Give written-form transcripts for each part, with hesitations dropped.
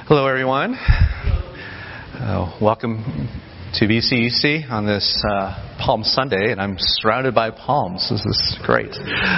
Hello, everyone. Welcome to BCEC on this Palm Sunday, and I'm surrounded by palms. This is great.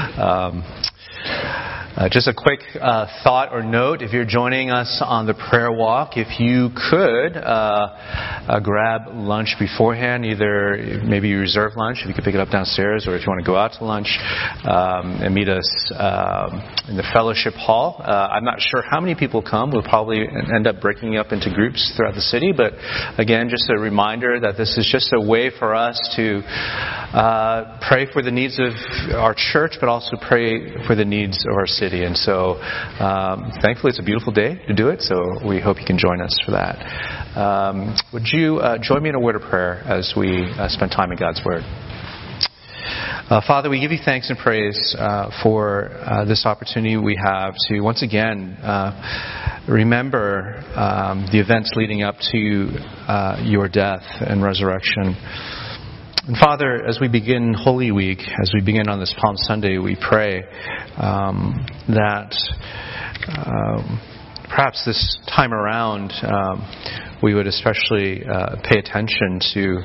Just a quick thought or note, if you're joining us on the prayer walk, if you could grab lunch beforehand, either maybe you reserve lunch, if you could pick it up downstairs, or if you want to go out to lunch and meet us in the fellowship hall. I'm not sure how many people come. We'll probably end up breaking up into groups throughout the city, but again, just a reminder that this is just a way for us to pray for the needs of our church, but also pray for the needs of our city. And so, thankfully, it's a beautiful day to do it, so we hope you can join us for that. Would you join me in a word of prayer as we spend time in God's Word? Father, we give you thanks and praise for this opportunity we have to once again remember the events leading up to your death and resurrection. And Father, as we begin Holy Week, as we begin on this Palm Sunday, we pray that perhaps this time around we would especially pay attention to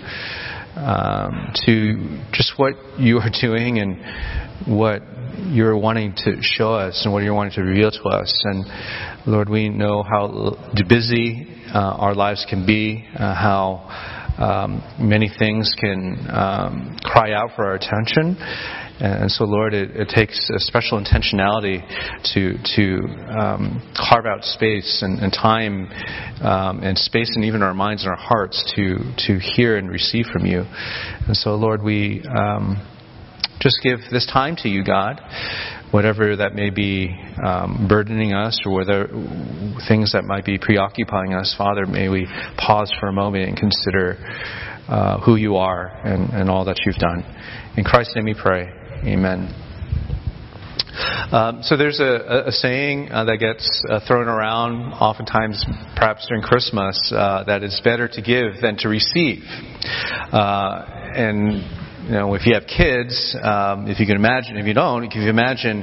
just what you are doing and what you're wanting to show us and what you're wanting to reveal to us. And Lord, we know how busy our lives can be, how many things can cry out for our attention. And so, Lord, it takes a special intentionality to carve out space and time and space and even our minds and our hearts to hear and receive from you. And so, Lord, we just give this time to you, God, whatever that may be burdening us or whether things that might be preoccupying us. Father, may we pause for a moment and consider who you are and all that you've done. In Christ's name we pray. Amen. So there's a saying that gets thrown around oftentimes, perhaps during Christmas, that it's better to give than to receive. And you know, if you have kids, if you can imagine, if you don't, if you imagine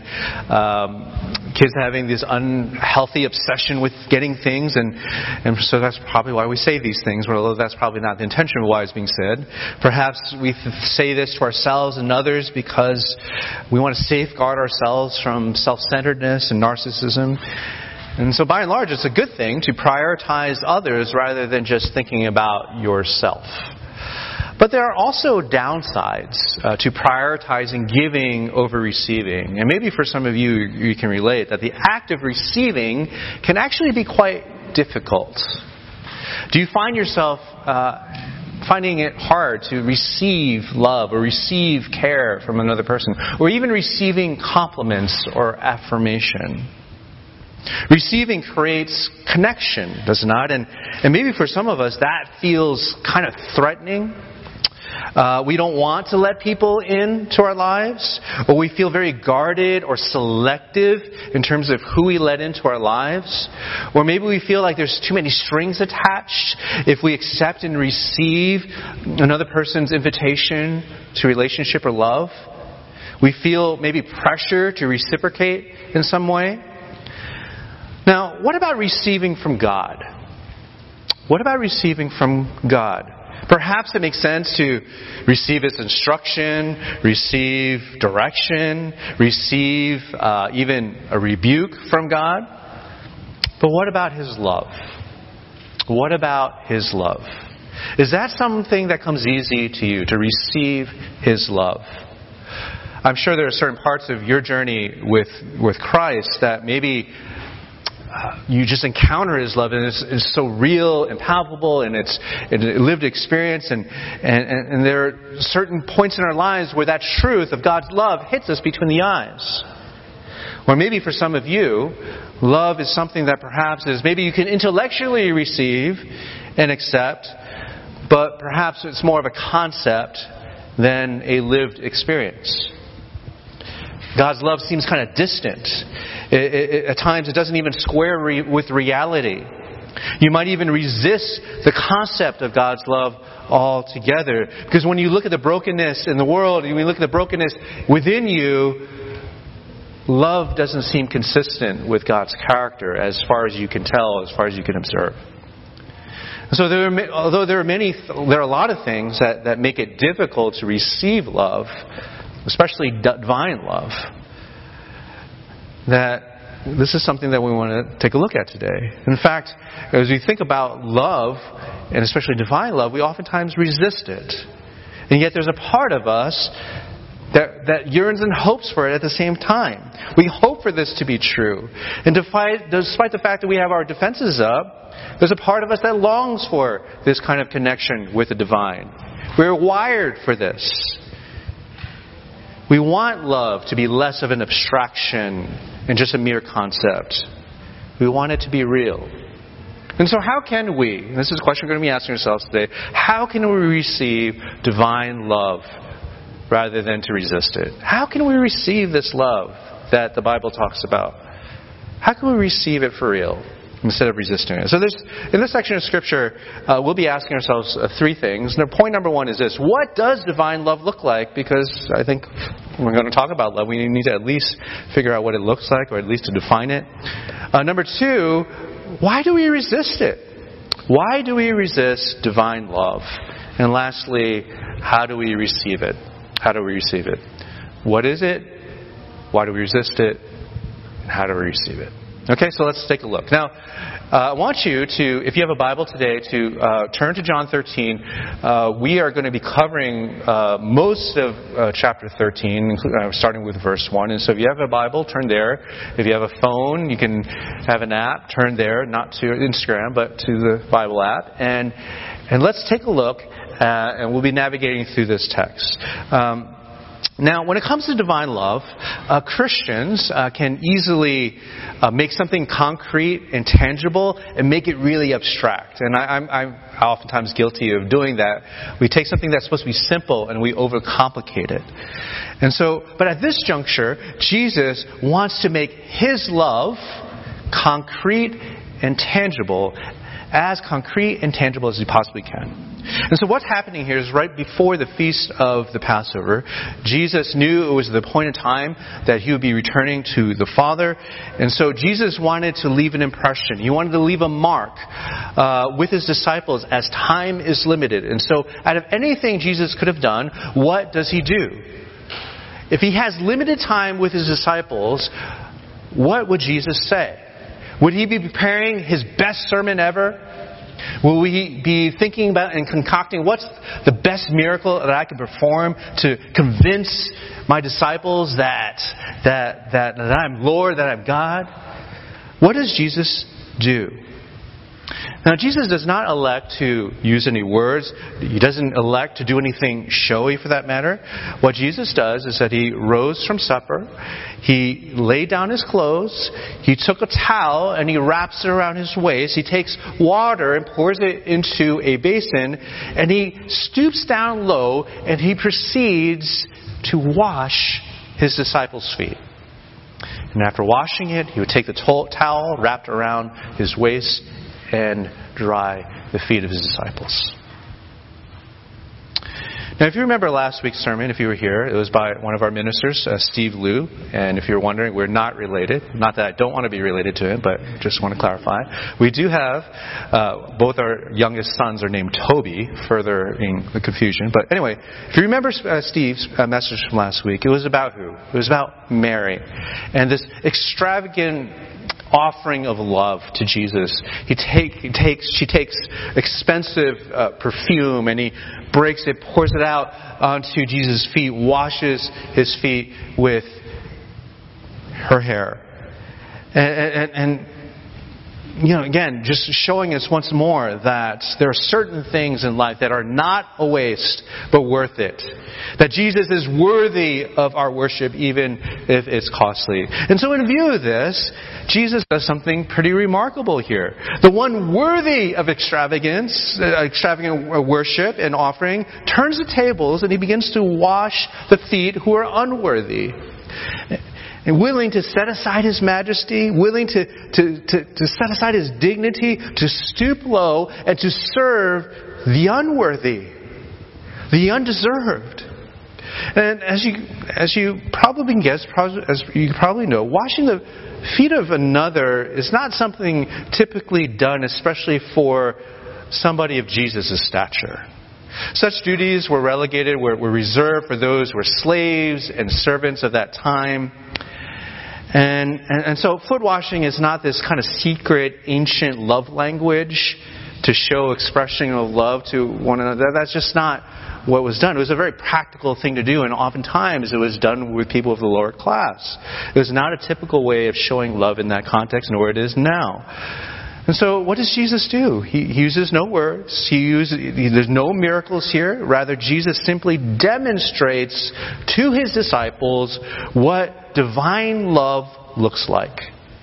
kids having this unhealthy obsession with getting things, and so that's probably why we say these things, although that's probably not the intention of why it's being said. Perhaps we say this to ourselves and others because we want to safeguard ourselves from self-centeredness and narcissism. And so by and large, it's a good thing to prioritize others rather than just thinking about yourself. But there are also downsides to prioritizing giving over receiving. And maybe for some of you, you can relate that the act of receiving can actually be quite difficult. Do you find yourself finding it hard to receive love or receive care from another person, or even receiving compliments or affirmation? Receiving creates connection, does it not? And maybe for some of us that feels kind of threatening. We don't want to let people into our lives, or we feel very guarded or selective in terms of who we let into our lives. Or maybe we feel like there's too many strings attached if we accept and receive another person's invitation to relationship or love. We feel maybe pressure to reciprocate in some way. Now, what about receiving from God? What about receiving from God? Perhaps it makes sense to receive His instruction, receive direction, receive even a rebuke from God. But what about His love? What about His love? Is that something that comes easy to you, to receive His love? I'm sure there are certain parts of your journey with Christ that maybe you just encounter His love, and it's so real and palpable, and it's a lived experience, and there are certain points in our lives where that truth of God's love hits us between the eyes. Or maybe for some of you, love is something that perhaps is maybe you can intellectually receive and accept, but perhaps it's more of a concept than a lived experience. God's love seems kind of distant. At times it doesn't even square with reality. You might even resist the concept of God's love altogether. Because when you look at the brokenness in the world, and when you look at the brokenness within you, love doesn't seem consistent with God's character as far as you can tell, as far as you can observe. So there are a lot of things that make it difficult to receive love, especially divine love, that this is something that we want to take a look at today. In fact, as we think about love, and especially divine love, we oftentimes resist it. And yet there's a part of us that yearns and hopes for it at the same time. We hope for this to be true. And despite the fact that we have our defenses up, there's a part of us that longs for this kind of connection with the divine. We're wired for this. We want love to be less of an abstraction and just a mere concept. We want it to be real. And so how can we, and this is a question we're going to be asking ourselves today, how can we receive divine love rather than to resist it? How can we receive this love that the Bible talks about? How can we receive it for real instead of resisting it? So in this section of Scripture, we'll be asking ourselves three things. And point number one is this: what does divine love look like? Because I think we're going to talk about love. We need to at least figure out what it looks like, or at least to define it. Number two, why do we resist it? Why do we resist divine love? And lastly, how do we receive it? How do we receive it? What is it? Why do we resist it? And how do we receive it? Okay, so let's take a look. Now, I want you to, if you have a Bible today, to turn to John 13. We are going to be covering most of chapter 13, starting with verse 1. And so if you have a Bible, turn there. If you have a phone, you can have an app, turn there, not to Instagram, but to the Bible app. And let's take a look, and we'll be navigating through this text. Now, when it comes to divine love, Christians can easily make something concrete and tangible and make it really abstract. And I'm oftentimes guilty of doing that. We take something that's supposed to be simple and we overcomplicate it. And so, but at this juncture, Jesus wants to make His love concrete and tangible, as concrete and tangible as He possibly can. And so what's happening here is right before the feast of the Passover, Jesus knew it was the point in time that He would be returning to the Father. And so Jesus wanted to leave an impression. He wanted to leave a mark with His disciples as time is limited. And so out of anything Jesus could have done, what does He do? If He has limited time with His disciples, what would Jesus say? Would He be preparing His best sermon ever? Will we be thinking about and concocting what's the best miracle that I can perform to convince my disciples that I'm Lord, that I'm God? What does Jesus do? Now, Jesus does not elect to use any words. He doesn't elect to do anything showy, for that matter. What Jesus does is that He rose from supper. He laid down His clothes. He took a towel and He wraps it around His waist. He takes water and pours it into a basin. And He stoops down low and He proceeds to wash His disciples' feet. And after washing it, He would take the towel wrapped around His waist and dry the feet of His disciples. Now, if you remember last week's sermon, if you were here, it was by one of our ministers, Steve Liu. And if you're wondering, we're not related. Not that I don't want to be related to him, but just want to clarify. We do have, both our youngest sons are named Toby, furthering the confusion. But anyway, if you remember Steve's message from last week, it was about who? It was about Mary. And this extravagant offering of love to Jesus. She takes expensive perfume and he breaks it, pours it out onto Jesus' feet, washes His feet with her hair. And you know, again, just showing us once more that there are certain things in life that are not a waste, but worth it. That Jesus is worthy of our worship, even if it's costly. And so in view of this, Jesus does something pretty remarkable here. The one worthy of extravagant worship and offering turns the tables and He begins to wash the feet who are unworthy. And willing to set aside His majesty, willing to set aside His dignity, to stoop low and to serve the unworthy, the undeserved. And as you probably can guess, as you probably know, washing the feet of another is not something typically done, especially for somebody of Jesus' stature. Such duties were relegated, were reserved for those who were slaves and servants of that time. And so foot washing is not this kind of secret, ancient love language to show expression of love to one another. That's just not what was done. It was a very practical thing to do, and oftentimes it was done with people of the lower class. It was not a typical way of showing love in that context, nor it is now. And so what does Jesus do? He uses no words. There's no miracles here. Rather, Jesus simply demonstrates to his disciples what divine love looks like.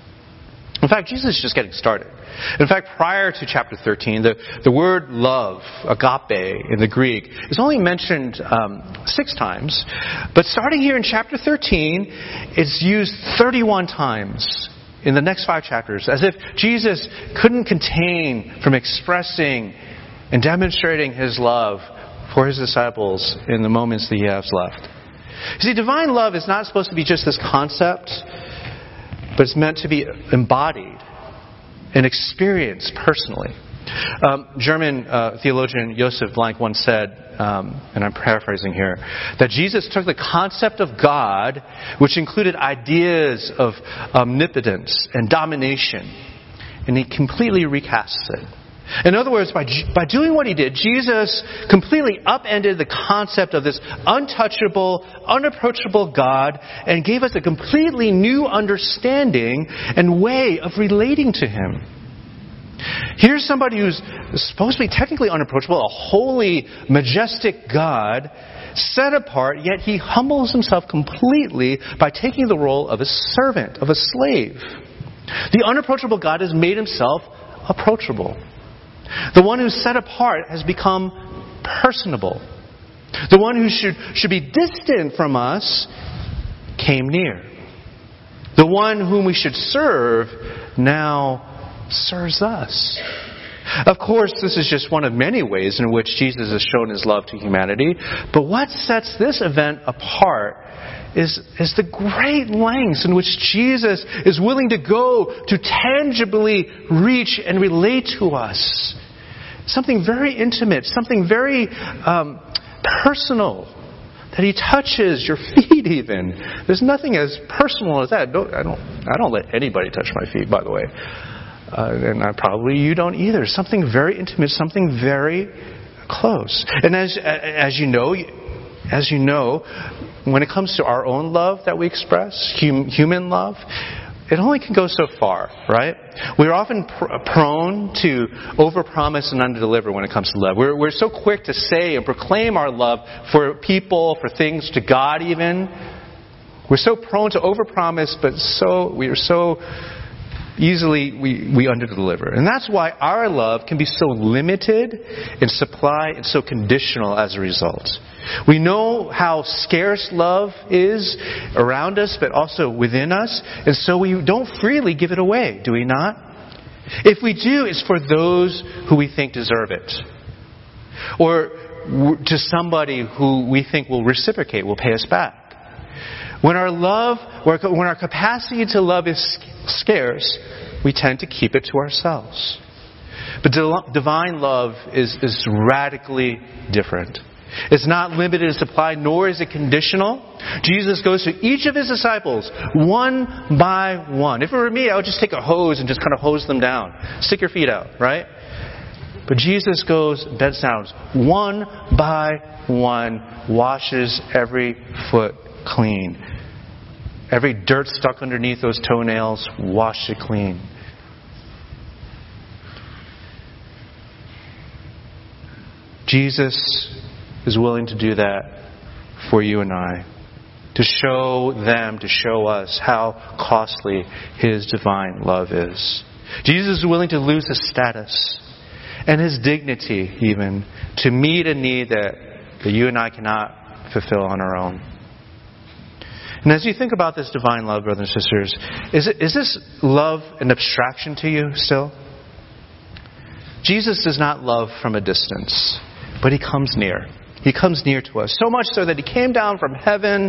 In fact, Jesus is just getting started. In fact, prior to chapter 13, the word love, agape in the Greek, is only mentioned 6 times. But starting here in chapter 13, it's used 31 times in the next 5 chapters, as if Jesus couldn't contain from expressing and demonstrating his love for his disciples in the moments that he has left. You see, divine love is not supposed to be just this concept, but it's meant to be embodied and experienced personally. German theologian Joseph Blank once said, and I'm paraphrasing here, that Jesus took the concept of God, which included ideas of omnipotence and domination, and he completely recasts it. In other words, by doing what he did, Jesus completely upended the concept of this untouchable, unapproachable God and gave us a completely new understanding and way of relating to him. Here's somebody who's supposed to be technically unapproachable, a holy, majestic God, set apart, yet he humbles himself completely by taking the role of a servant, of a slave. The unapproachable God has made himself approachable. The one who's set apart has become personable. The one who should be distant from us came near. The one whom we should serve now serves us. Of course, this is just one of many ways in which Jesus has shown his love to humanity. But what sets this event apart is the great lengths in which Jesus is willing to go to tangibly reach and relate to us. Something very intimate, something very personal. That he touches your feet even. There's nothing as personal as that. I don't let anybody touch my feet, by the way. And probably you don't either. Something very intimate, something very close. And as you know, when it comes to our own love that we express, human love, it only can go so far, right? We're often prone to overpromise and underdeliver when it comes to love. We're so quick to say and proclaim our love for people, for things, to God even. We're so prone to overpromise, but we are so easily we underdeliver. And that's why our love can be so limited in supply and so conditional as a result. We know how scarce love is around us, but also within us, and so we don't freely give it away, do we not? If we do, it's for those who we think deserve it. Or to somebody who we think will reciprocate, will pay us back. When our capacity to love is scarce, we tend to keep it to ourselves. But divine love is radically different. It's not limited in supply, nor is it conditional. Jesus goes to each of his disciples, one by one. If it were me, I would just take a hose and just kind of hose them down. Stick your feet out, right? But Jesus goes, bends down, one by one, washes every foot clean. Every dirt stuck underneath those toenails, wash it clean. Jesus is willing to do that for you and I. To show us how costly his divine love is. Jesus is willing to lose his status and his dignity even to meet a need that you and I cannot fulfill on our own. And as you think about this divine love, brothers and sisters, is this love an abstraction to you still? Jesus does not love from a distance, but he comes near. He comes near to us. So much so that He came down from heaven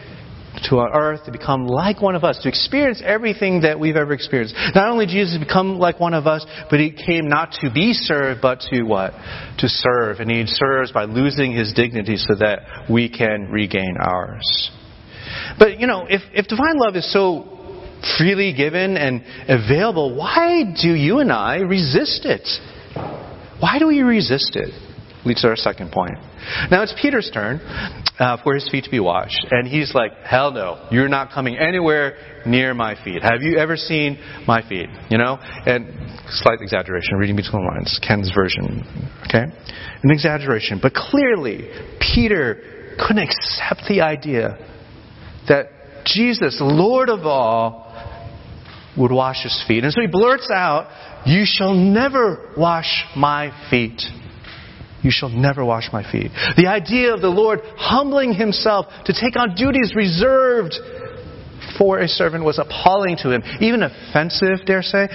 to our earth to become like one of us, to experience everything that we've ever experienced. Not only did Jesus become like one of us, but He came not to be served, but to what? To serve. And He serves by losing His dignity so that we can regain ours. But, if divine love is so freely given and available, why do you and I resist it? Why do we resist it? Leads to our second point. Now it's Peter's turn for his feet to be washed. And he's like, hell no, you're not coming anywhere near my feet. Have you ever seen my feet? And slight exaggeration, reading between the lines, Ken's version. Okay? An exaggeration. But clearly, Peter couldn't accept the idea that Jesus, Lord of all, would wash his feet. And so he blurts out, you shall never wash my feet. You shall never wash my feet. The idea of the Lord humbling Himself to take on duties reserved for a servant was appalling to Him. Even offensive, dare say.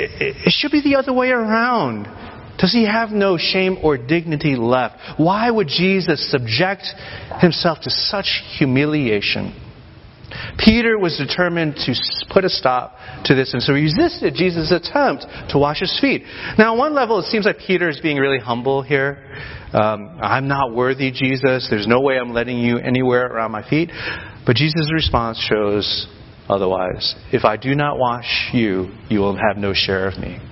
It should be the other way around. Does He have no shame or dignity left? Why would Jesus subject Himself to such humiliation? Peter was determined to put a stop to this, and so he resisted Jesus' attempt to wash his feet. Now, on one level, it seems like Peter is being really humble here. I'm not worthy, Jesus. There's no way I'm letting you anywhere around my feet. But Jesus' response shows otherwise. If I do not wash you, you will have no share of me.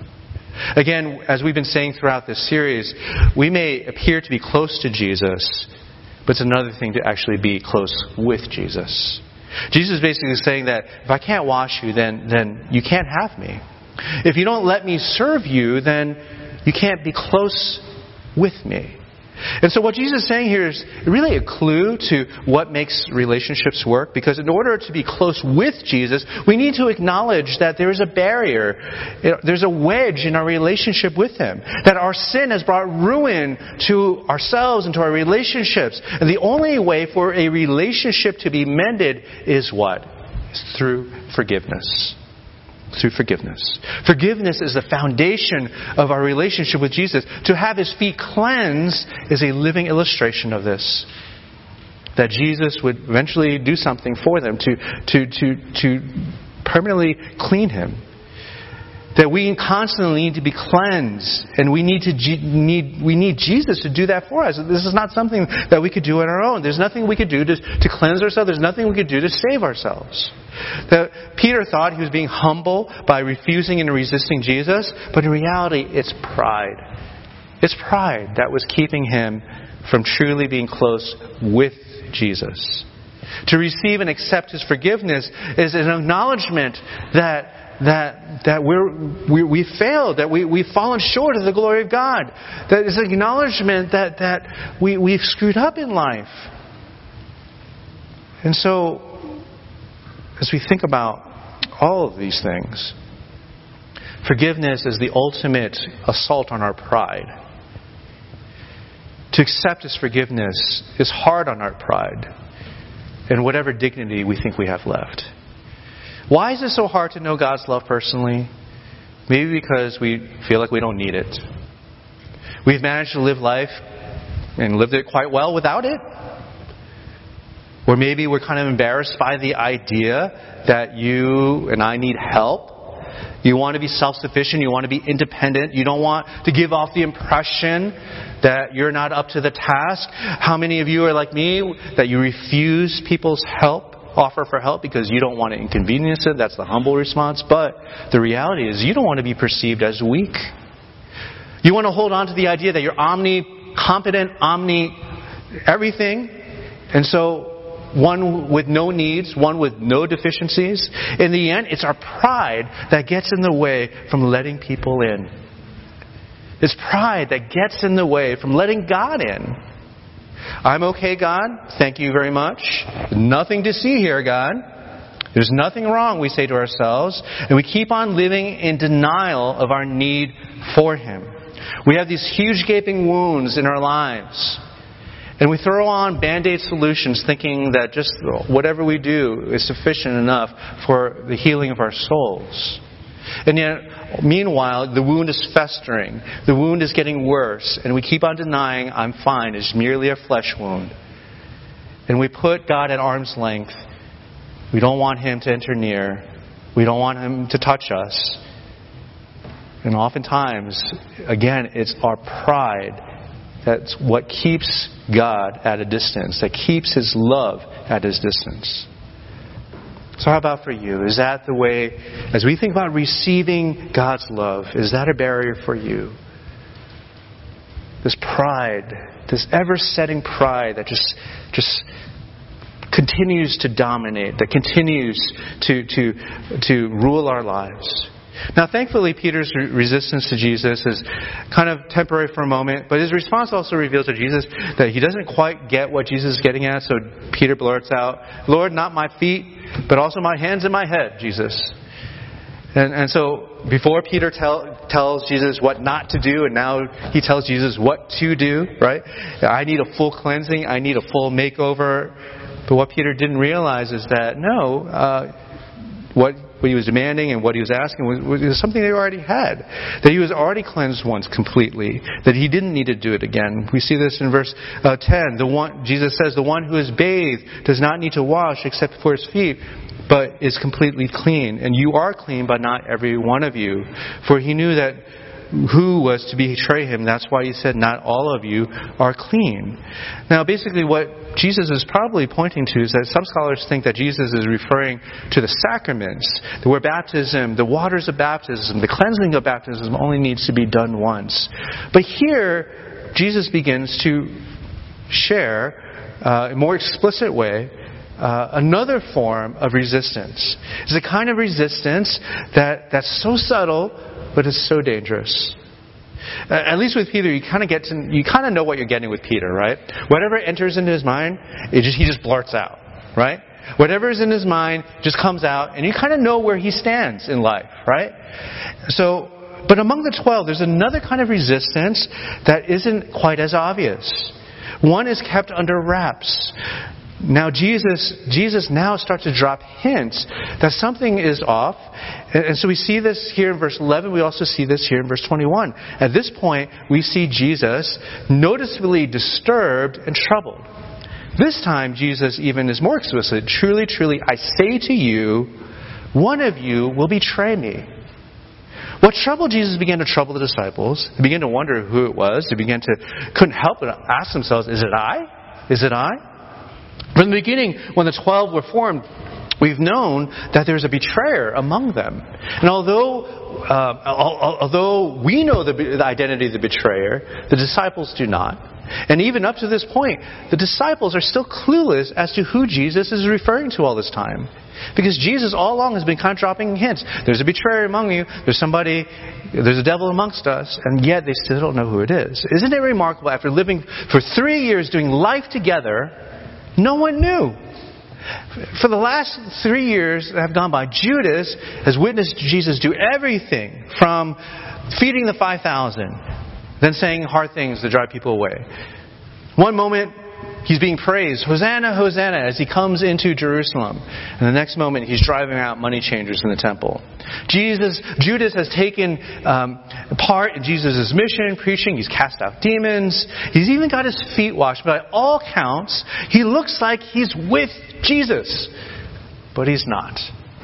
Again, as we've been saying throughout this series, we may appear to be close to Jesus, but it's another thing to actually be close with Jesus. Jesus is basically saying that if I can't wash you, then you can't have me. If you don't let me serve you, then you can't be close with me. And so what Jesus is saying here is really a clue to what makes relationships work. Because in order to be close with Jesus, we need to acknowledge that there is a barrier. There's a wedge in our relationship with Him. That our sin has brought ruin to ourselves and to our relationships. And the only way for a relationship to be mended is what? It's through forgiveness. Through forgiveness. Forgiveness is the foundation of our relationship with Jesus. To have His feet cleansed is a living illustration of this. That Jesus would eventually do something for them to permanently clean Him. That we constantly need to be cleansed, and we need Jesus to do that for us. This is not something that we could do on our own. There's nothing we could do to cleanse ourselves. There's nothing we could do to save ourselves. That Peter thought he was being humble by refusing and resisting Jesus, but in reality, it's pride. It's pride that was keeping him from truly being close with Jesus. To receive and accept His forgiveness is an acknowledgement that we failed, that we've fallen short of the glory of God. That is an acknowledgement that we've screwed up in life. And so, as we think about all of these things, forgiveness is the ultimate assault on our pride. To accept His forgiveness is hard on our pride and whatever dignity we think we have left. Why is it so hard to know God's love personally? Maybe because we feel like we don't need it. We've managed to live life and lived it quite well without it. Or maybe we're kind of embarrassed by the idea that you and I need help. You want to be self-sufficient. You want to be independent. You don't want to give off the impression that you're not up to the task. How many of you are like me, that you refuse people's help, offer for help, because you don't want to inconvenience it? That's the humble response. But the reality is you don't want to be perceived as weak. You want to hold on to the idea that you're omni-competent, omni-everything. And so one with no needs, one with no deficiencies. In the end, it's our pride that gets in the way from letting people in. It's pride that gets in the way from letting God in. I'm okay, God. Thank you very much. Nothing to see here, God. There's nothing wrong, we say to ourselves. And we keep on living in denial of our need for Him. We have these huge gaping wounds in our lives. And we throw on Band-Aid solutions thinking that just whatever we do is sufficient enough for the healing of our souls. And yet, meanwhile, the wound is festering. The wound is getting worse. And we keep on denying, I'm fine. It's merely a flesh wound. And we put God at arm's length. We don't want Him to enter near. We don't want Him to touch us. And oftentimes, again, it's our pride that's what keeps God at a distance, that keeps His love at His distance. So how about for you? Is that the way, as we think about receiving God's love, is that a barrier for you? This pride, this ever-setting pride that just continues to dominate, that continues to rule our lives. Now, thankfully, Peter's resistance to Jesus is kind of temporary for a moment, but his response also reveals to Jesus that he doesn't quite get what Jesus is getting at. So Peter blurts out, "Lord, not my feet, but also my hands and my head, Jesus." And so before Peter tells Jesus what not to do, and now he tells Jesus what to do, right? I need a full cleansing. I need a full makeover. But what Peter didn't realize is that, what he was demanding and what he was asking was something they already had. That he was already cleansed once completely. That he didn't need to do it again. We see this in verse 10. Jesus says, "The one who is bathed does not need to wash except for his feet, but is completely clean. And you are clean, but not every one of you." For he knew that who was to betray him. That's why he said, "Not all of you are clean." Now, basically what Jesus is probably pointing to is that some scholars think that Jesus is referring to the sacraments, where baptism, the waters of baptism, the cleansing of baptism only needs to be done once. But here, Jesus begins to share, in a more explicit way, another form of resistance. It's a kind of resistance that's so subtle, but it's so dangerous. At least with Peter, you kind of know what you're getting with Peter, right? Whatever enters into his mind, he just blurts out, right? Whatever is in his mind just comes out, and you kind of know where he stands in life, right? But among the 12, there's another kind of resistance that isn't quite as obvious. One is kept under wraps. Now Jesus now starts to drop hints that something is off. And so we see this here in verse 11. We also see this here in verse 21. At this point, we see Jesus noticeably disturbed and troubled. This time, Jesus even is more explicit. "Truly, truly, I say to you, one of you will betray me." What troubled Jesus began to trouble the disciples. They began to wonder who it was. They couldn't help but ask themselves, "Is it I? Is it I?" From the beginning, when the 12 were formed, we've known that there's a betrayer among them. And although we know the identity of the betrayer, the disciples do not. And even up to this point, the disciples are still clueless as to who Jesus is referring to all this time. Because Jesus all along has been kind of dropping hints. There's a betrayer among you. There's a devil amongst us. And yet they still don't know who it is. Isn't it remarkable, after living for 3 years doing life together, no one knew. For the last 3 years that have gone by, Judas has witnessed Jesus do everything from feeding the 5,000, then saying hard things to drive people away. One moment, he's being praised, "Hosanna, Hosanna," as he comes into Jerusalem. And the next moment, he's driving out money changers in the temple. Judas has taken part in Jesus' mission, preaching. He's cast out demons. He's even got his feet washed. By all counts, he looks like he's with Jesus. But he's not.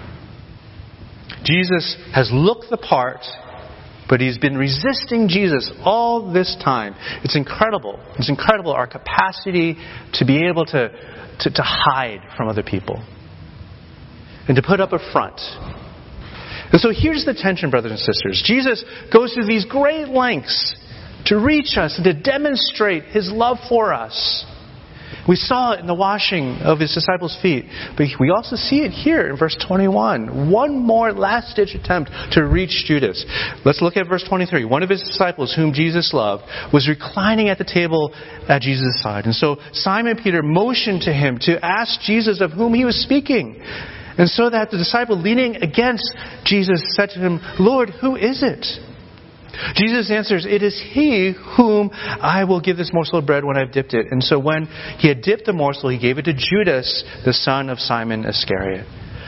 Jesus has looked the part, but he's been resisting Jesus all this time. It's incredible. It's incredible, our capacity to be able to hide from other people and to put up a front. And so here's the tension, brothers and sisters. Jesus goes through these great lengths to reach us and to demonstrate his love for us. We saw it in the washing of his disciples' feet. But we also see it here in verse 21. One more last-ditch attempt to reach Judas. Let's look at verse 23. One of his disciples, whom Jesus loved, was reclining at the table at Jesus' side. And so Simon Peter motioned to him to ask Jesus of whom he was speaking. And so that the disciple, leaning against Jesus, said to him, "Lord, who is it?" Jesus answers, "It is he whom I will give this morsel of bread when I've dipped it." And so when he had dipped the morsel, he gave it to Judas, the son of Simon Iscariot.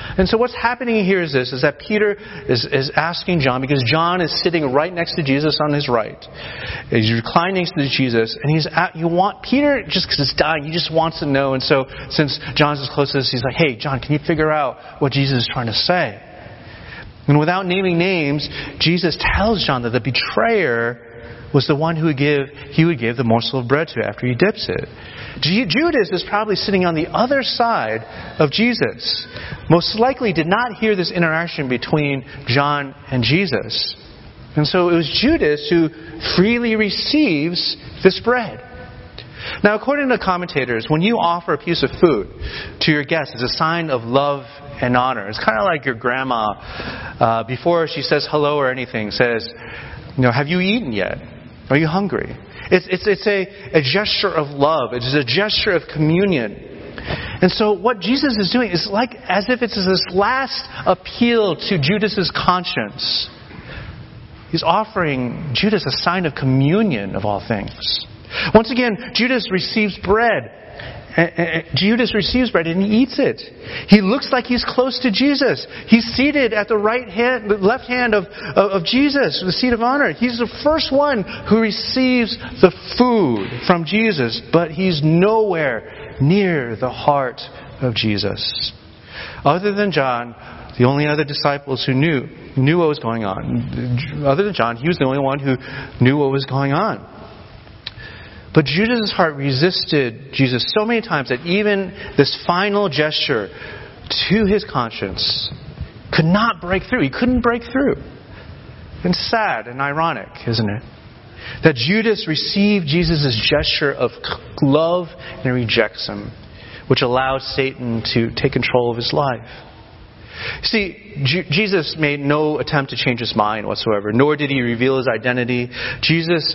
And so what's happening here is this, is that Peter is asking John, because John is sitting right next to Jesus on his right. He's reclining next to Jesus, and Peter, just because it's dying, he just wants to know. And so since John's as close to this, he's like, hey, John, can you figure out what Jesus is trying to say? And without naming names, Jesus tells John that the betrayer was the one he would give the morsel of bread to after he dips it. Judas is probably sitting on the other side of Jesus. Most likely did not hear this interaction between John and Jesus. And so it was Judas who freely receives this bread. Now, according to commentators, when you offer a piece of food to your guests, it's a sign of love and honor. It's kind of like your grandma, before she says hello or anything, says, have you eaten yet? Are you hungry? It's a gesture of love. It's a gesture of communion. And so what Jesus is doing is like as if it's this last appeal to Judas's conscience. He's offering Judas a sign of communion of all things. Once again, Judas receives bread. Judas receives bread and he eats it. He looks like he's close to Jesus. He's seated at the left hand of Jesus, the seat of honor. He's the first one who receives the food from Jesus, but he's nowhere near the heart of Jesus. Other than John, the only other disciples who knew what was going on. Other than John, he was the only one who knew what was going on. But Judas' heart resisted Jesus so many times that even this final gesture to his conscience could not break through. He couldn't break through. And sad and ironic, isn't it? That Judas received Jesus' gesture of love and rejects him, which allows Satan to take control of his life. See, Jesus made no attempt to change his mind whatsoever, nor did he reveal his identity. Jesus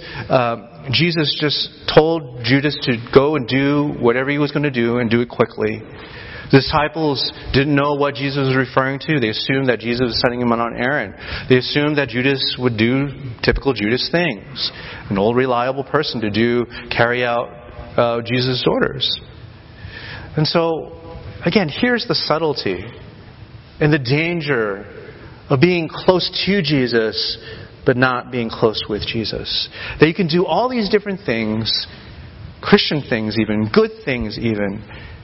just told Judas to go and do whatever he was going to do and do it quickly. The disciples didn't know what Jesus was referring to. They assumed that Jesus was sending him on an errand. They assumed that Judas would do typical Judas things. An old reliable person to carry out Jesus' orders. And so, again, here's the subtlety and the danger of being close to Jesus but not being close with Jesus. That you can do all these different things, Christian things even, good things even,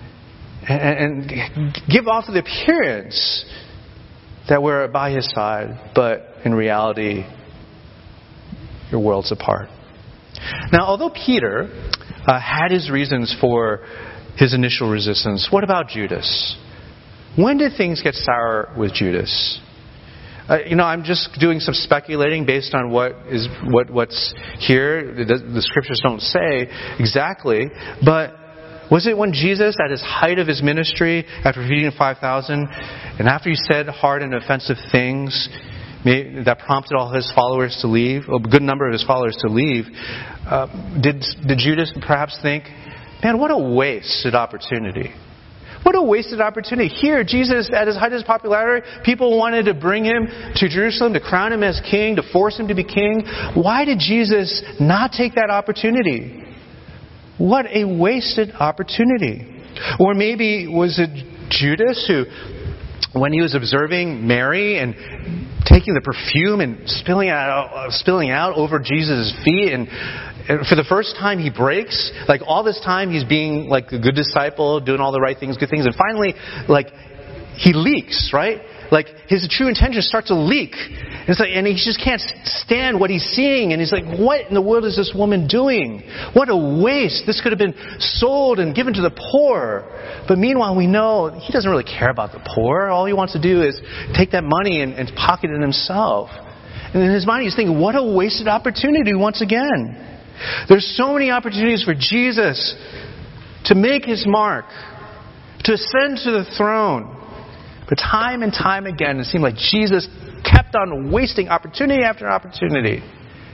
and give off the appearance that we're by his side, but in reality, you're worlds apart. Now, although Peter had his reasons for his initial resistance, what about Judas? When did things get sour with Judas? I'm just doing some speculating based on what's here. The scriptures don't say exactly, but was it when Jesus, at his height of his ministry, after feeding the 5,000, and after he said hard and offensive things that prompted all his followers to leave, a good number of his followers to leave, did Judas perhaps think, man, what a wasted opportunity. What a wasted opportunity. Here, Jesus, at his height of his popularity, people wanted to bring him to Jerusalem, to crown him as king, to force him to be king. Why did Jesus not take that opportunity? What a wasted opportunity. Or maybe was it Judas who, when he was observing Mary and taking the perfume and spilling out over Jesus' feet, and for the first time he breaks. Like all this time he's being like a good disciple, doing all the right things, good things, and finally, like, he leaks, right? Like his true intentions start to leak. And he just can't stand what he's seeing, and he's like, what in the world is this woman doing? What a waste. This could have been sold and given to the poor. But meanwhile, we know he doesn't really care about the poor. All he wants to do is take that money and pocket it himself. And in his mind he's thinking, what a wasted opportunity once again. There's so many opportunities for Jesus to make his mark, to ascend to the throne. But time and time again, it seemed like Jesus kept on wasting opportunity after opportunity.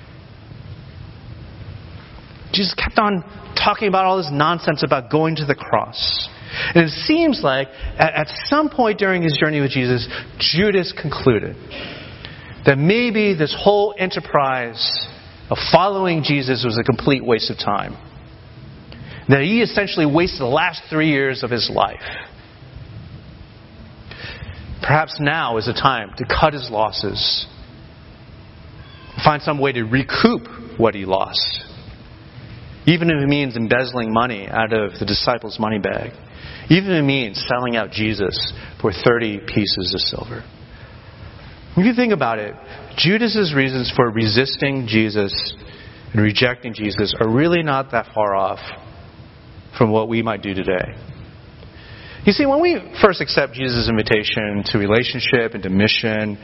Jesus kept on talking about all this nonsense about going to the cross. And it seems like at some point during his journey with Jesus, Judas concluded that maybe this whole enterprise of following Jesus was a complete waste of time. That he essentially wasted the last 3 years of his life. Perhaps now is a time to cut his losses. Find some way to recoup what he lost. Even if it means embezzling money out of the disciples' money bag. Even if it means selling out Jesus for 30 pieces of silver. If you think about it, Judas's reasons for resisting Jesus and rejecting Jesus are really not that far off from what we might do today. You see, when we first accept Jesus' invitation to relationship and to mission,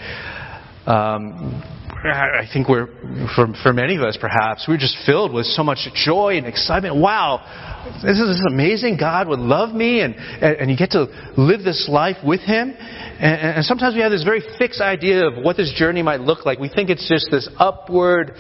I think for many of us perhaps, we're just filled with so much joy and excitement. Wow, this is amazing. God would love me and you get to live this life with Him. And sometimes we have this very fixed idea of what this journey might look like. We think it's just this upward,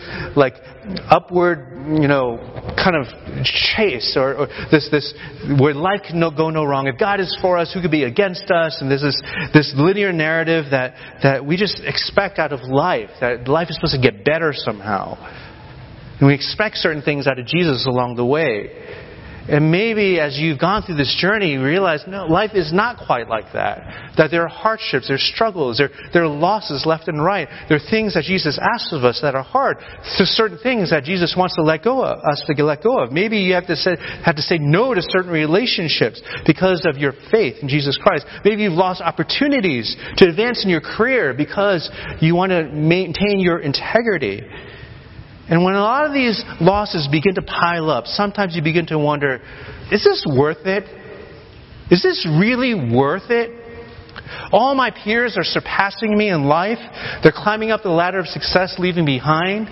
kind of chase or this where life can go no wrong. If God is for us, who could be against us? And there's this linear narrative that we just expect out of life, that life is supposed to get better somehow. And we expect certain things out of Jesus along the way. And maybe as you've gone through this journey, you realize, no, life is not quite like that. That there are hardships, there are struggles, there are losses left and right. There are things that Jesus asks of us that are hard. There's certain things that Jesus wants to let go of. Maybe you have to say no to certain relationships because of your faith in Jesus Christ. Maybe you've lost opportunities to advance in your career because you want to maintain your integrity. And when a lot of these losses begin to pile up, sometimes you begin to wonder, is this worth it? Is this really worth it? All my peers are surpassing me in life. They're climbing up the ladder of success, leaving behind.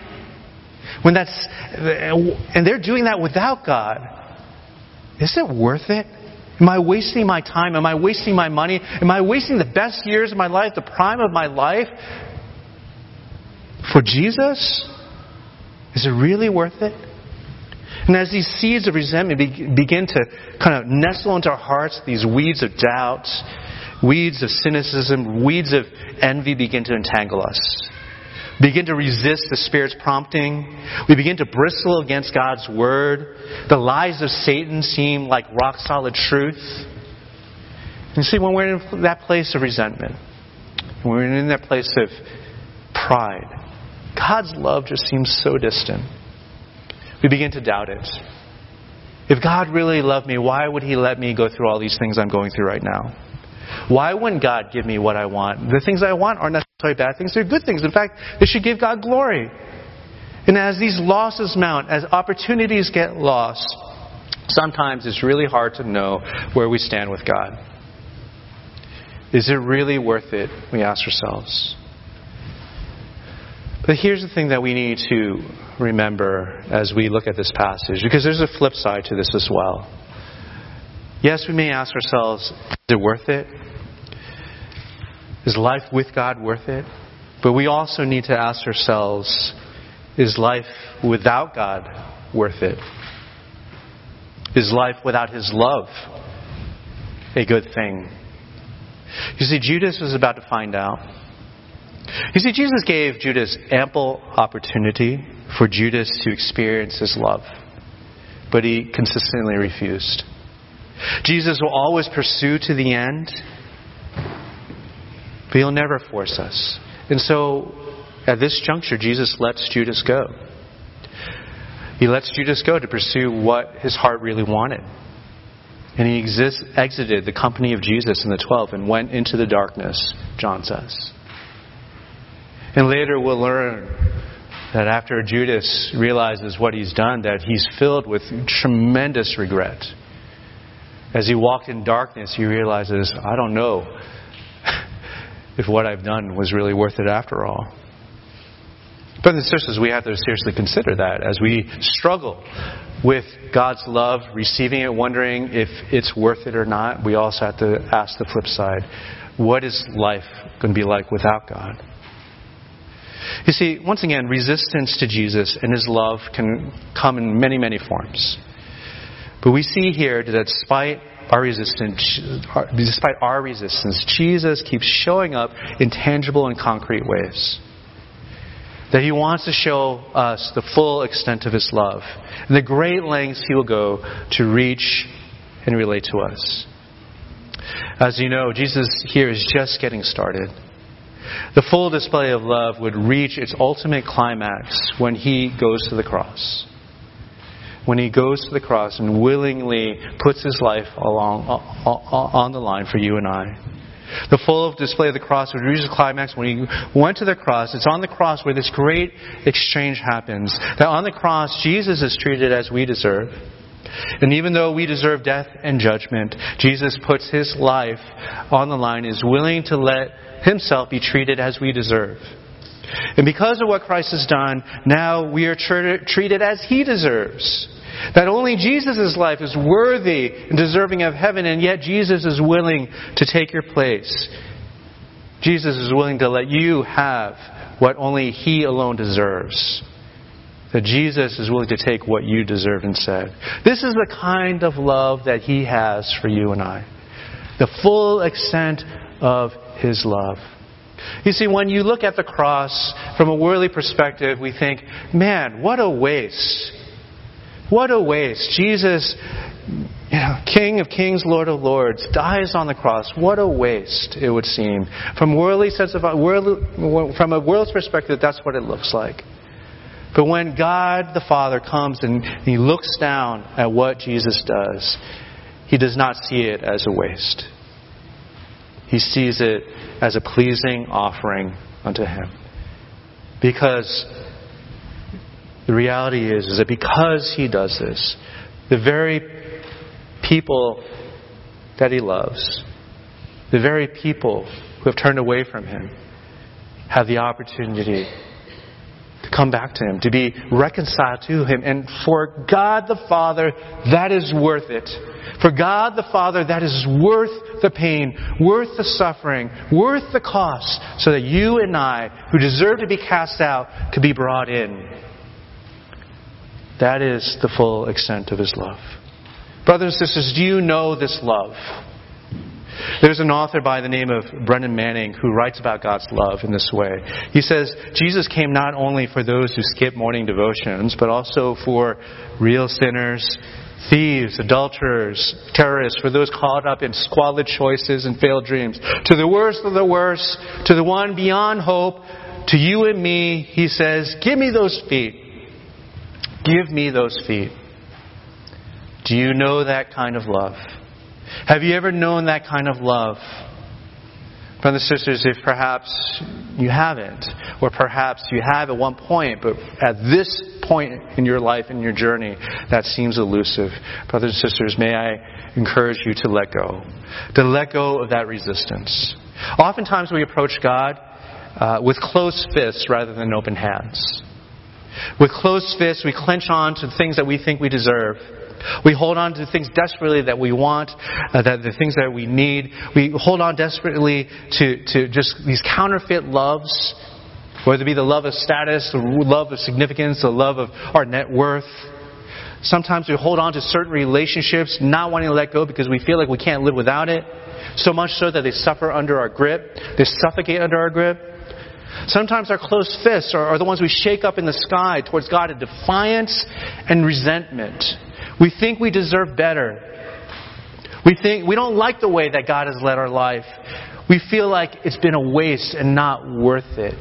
And they're doing that without God. Is it worth it? Am I wasting my time? Am I wasting my money? Am I wasting the best years of my life, the prime of my life, for Jesus? Is it really worth it? And as these seeds of resentment begin to kind of nestle into our hearts, these weeds of doubt, weeds of cynicism, weeds of envy begin to entangle us. We begin to resist the Spirit's prompting. We begin to bristle against God's Word. The lies of Satan seem like rock-solid truth. And see, when we're in that place of resentment, when we're in that place of pride, God's love just seems so distant. We begin to doubt it. If God really loved me, why would He let me go through all these things I'm going through right now? Why wouldn't God give me what I want? The things I want aren't necessarily bad things. They're good things. In fact, they should give God glory. And as these losses mount, as opportunities get lost, sometimes it's really hard to know where we stand with God. Is it really worth it? We ask ourselves. But here's the thing that we need to remember as we look at this passage, because there's a flip side to this as well. Yes, we may ask ourselves, is it worth it? Is life with God worth it? But we also need to ask ourselves, is life without God worth it? Is life without His love a good thing? You see, Judas was about to find out. You see, Jesus gave Judas ample opportunity for Judas to experience His love. But he consistently refused. Jesus will always pursue to the end. But He'll never force us. And so, at this juncture, Jesus lets Judas go. He lets Judas go to pursue what his heart really wanted. And he exited the company of Jesus and the 12 and went into the darkness, John says. And later we'll learn that after Judas realizes what he's done, that he's filled with tremendous regret. As he walked in darkness, he realizes, I don't know if what I've done was really worth it after all. Brothers and sisters, we have to seriously consider that as we struggle with God's love, receiving it, wondering if it's worth it or not. We also have to ask the flip side. What is life going to be like without God? You see, once again, resistance to Jesus and His love can come in many, many forms. But we see here that despite our resistance, Jesus keeps showing up in tangible and concrete ways. That He wants to show us the full extent of His love and the great lengths He will go to reach and relate to us. As you know, Jesus here is just getting started. The full display of love would reach its ultimate climax when He goes to the cross. When He goes to the cross and willingly puts His life on the line for you and I. The full display of the cross would reach its climax when He went to the cross. It's on the cross where this great exchange happens. That on the cross, Jesus is treated as we deserve. And even though we deserve death and judgment, Jesus puts His life on the line, is willing to let Himself be treated as we deserve. And because of what Christ has done, now we are treated as He deserves. That only Jesus' life is worthy and deserving of heaven, and yet Jesus is willing to take your place. Jesus is willing to let you have what only He alone deserves. That Jesus is willing to take what you deserve instead. This is the kind of love that He has for you and I. The full extent of His love. You see, when you look at the cross from a worldly perspective, we think, man, what a waste. What a waste. Jesus, King of kings, Lord of lords, dies on the cross. What a waste, it would seem. From a world's perspective, that's what it looks like. But when God the Father comes and He looks down at what Jesus does, He does not see it as a waste. He sees it as a pleasing offering unto Him. Because the reality is that because He does this, the very people that He loves, the very people who have turned away from Him, have the opportunity to come back to Him, to be reconciled to Him. And for God the Father, that is worth it. For God the Father, that is worth the pain, worth the suffering, worth the cost, so that you and I, who deserve to be cast out, could be brought in. That is the full extent of His love. Brothers and sisters, do you know this love? There's an author by the name of Brennan Manning who writes about God's love in this way. He says, Jesus came not only for those who skip morning devotions, but also for real sinners, thieves, adulterers, terrorists, for those caught up in squalid choices and failed dreams. To the worst of the worst, to the one beyond hope, to you and me, He says, give me those feet. Give me those feet. Do you know that kind of love? Have you ever known that kind of love? Brothers and sisters, if perhaps you haven't, or perhaps you have at one point, but at this point in your life, in your journey, that seems elusive. Brothers and sisters, may I encourage you to let go. To let go of that resistance. Oftentimes we approach God with closed fists rather than open hands. With closed fists, we clench on to things that we think we deserve. We hold on to things desperately that we want, the things that we need. We hold on desperately to just these counterfeit loves, whether it be the love of status, the love of significance, the love of our net worth. Sometimes we hold on to certain relationships, not wanting to let go because we feel like we can't live without it. So much so that they suffer under our grip. They suffocate under our grip. Sometimes our closed fists are the ones we shake up in the sky towards God in defiance and resentment. We think we deserve better. We think we don't like the way that God has led our life. We feel like it's been a waste and not worth it.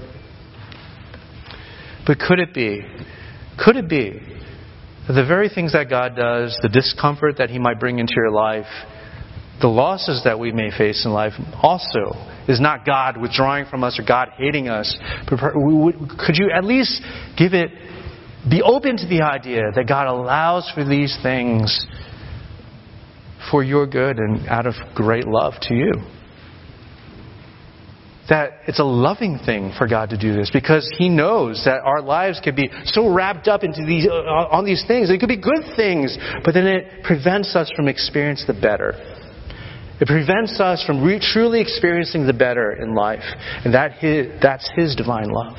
But could it be that the very things that God does, the discomfort that He might bring into your life, the losses that we may face in life also is not God withdrawing from us or God hating us. Could you at least be open to the idea that God allows for these things for your good and out of great love to you? That it's a loving thing for God to do this because He knows that our lives can be so wrapped up into on these things. It could be good things, but then it prevents us from experiencing the better. It prevents us from truly experiencing the better in life. And that's His divine love.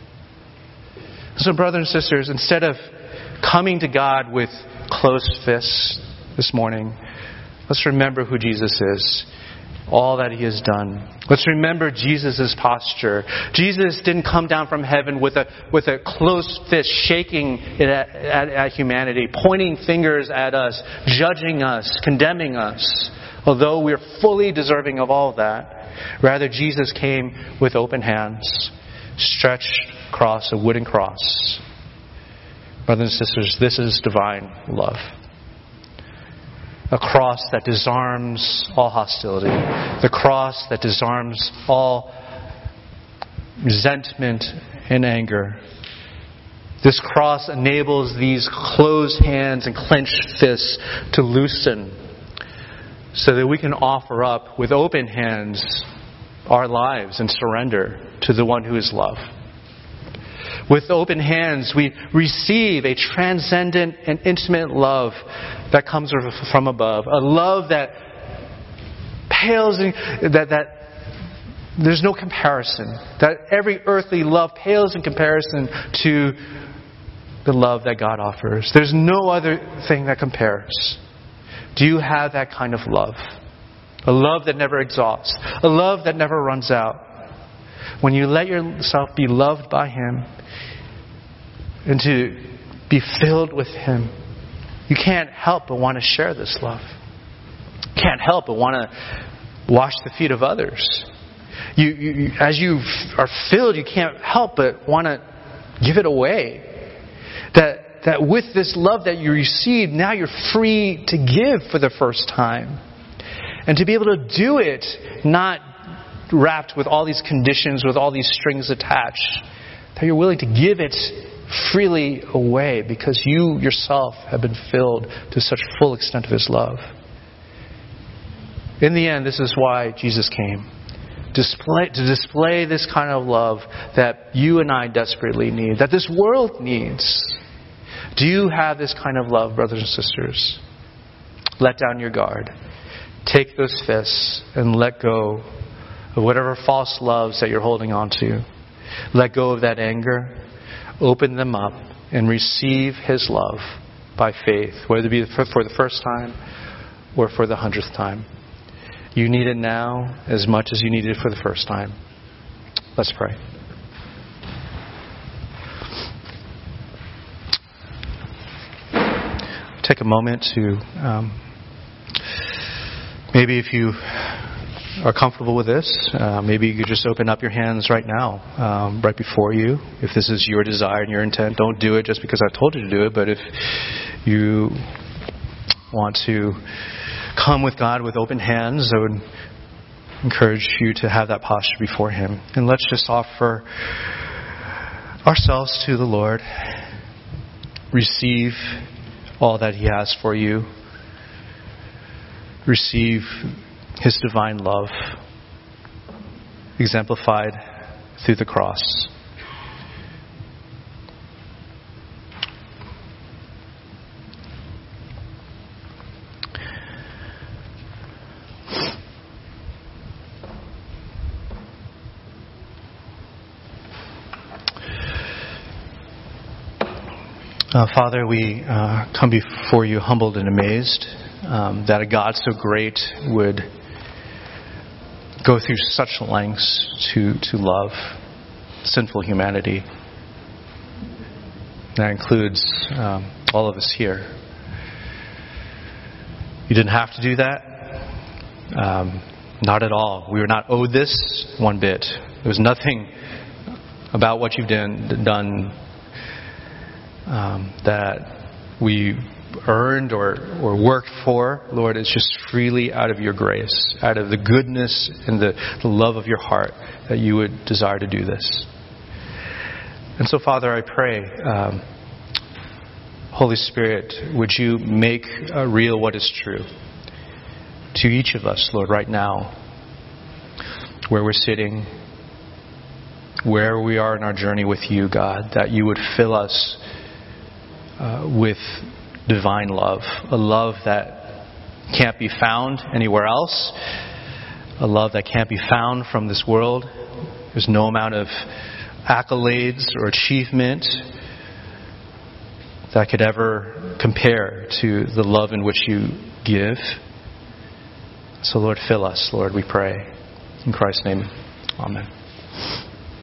So brothers and sisters, instead of coming to God with closed fists this morning, let's remember who Jesus is. All that He has done. Let's remember Jesus' posture. Jesus didn't come down from heaven with a closed fist, shaking it at humanity, pointing fingers at us, judging us, condemning us. Although we're fully deserving of all of that, rather Jesus came with open hands, stretched across a wooden cross. Brothers and sisters, this is divine love. A cross that disarms all hostility. The cross that disarms all resentment and anger. This cross enables these closed hands and clenched fists to loosen so that we can offer up with open hands our lives and surrender to the one who is love. With open hands, we receive a transcendent and intimate love that comes from above. A love that pales, that there's no comparison. That every earthly love pales in comparison to the love that God offers. There's no other thing that compares. Do you have that kind of love? A love that never exhausts. A love that never runs out. When you let yourself be loved by Him and to be filled with Him, you can't help but want to share this love. You can't help but want to wash the feet of others. As you are filled, you can't help but want to give it away. That with this love that you receive, now you're free to give for the first time. And to be able to do it, not wrapped with all these conditions, with all these strings attached. That you're willing to give it freely away because you yourself have been filled to such full extent of His love. In the end, this is why Jesus came. To display this kind of love that you and I desperately need, that this world needs. Do you have this kind of love, brothers and sisters? Let down your guard. Take those fists and let go of whatever false loves that you're holding on to. Let go of that anger. Open them up and receive His love by faith, whether it be for the first time or for the 100th time. You need it now as much as you needed it for the first time. Let's pray. Take a moment to, maybe if you are comfortable with this, maybe you could just open up your hands right now, right before you. If this is your desire and your intent, don't do it just because I told you to do it, but if you want to come with God with open hands, I would encourage you to have that posture before Him. And let's just offer ourselves to the Lord. Receive all that He has for you. Receive His divine love, exemplified through the cross. Father, we come before you humbled and amazed that a God so great would go through such lengths to love sinful humanity. That includes all of us here. You didn't have to do that. Not at all. We were not owed this one bit. There was nothing about what you've done that we earned or worked for. Lord, it's just freely out of your grace, out of the goodness and the love of your heart that you would desire to do this. And so, Father, I pray, Holy Spirit, would you make real what is true to each of us, Lord, right now, where we're sitting, where we are in our journey with you, God, that you would fill us with divine love, a love that can't be found anywhere else, a love that can't be found from this world. There's no amount of accolades or achievement that could ever compare to the love in which you give. So, Lord, fill us, Lord, we pray. In Christ's name, amen.